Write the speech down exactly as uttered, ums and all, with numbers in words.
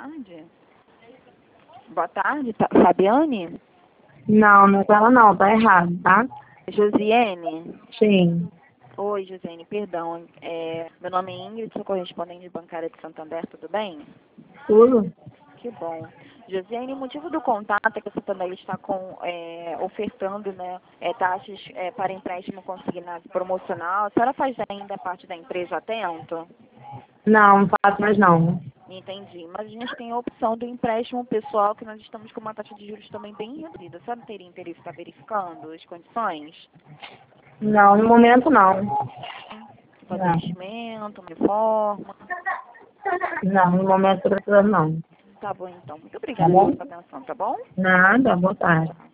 tarde. Boa tarde, tá- Fabiane? Não, não é com ela não, tá errado, tá? Josiane? Sim. Oi, Josiane, perdão. É, meu nome é Ingrid, sou correspondente bancária de Santander, tudo bem? Tudo? Que bom. Josiane, o motivo do contato é que o Santander está com, é, ofertando, né, é, taxas é, para empréstimo consignado promocional. A senhora faz ainda parte da empresa Atento? Não, não faço mais não. Entendi. Mas a gente tem a opção do empréstimo pessoal, que nós estamos com uma taxa de juros também bem reduzida. A senhora teria interesse em estar verificando as condições? Não, no momento não. Fazer Não, investimento, uma reforma? não, no momento tô precisando não. Tá bom, então. Muito Tá obrigada pela bom? sua atenção, tá bom? Nada, boa tarde. Tchau.